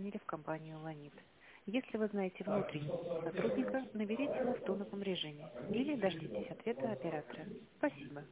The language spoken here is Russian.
позвонили в компанию «Ланит». Если вы знаете внутреннего сотрудника, наберите его в тоновом режиме или дождитесь ответа оператора. Спасибо.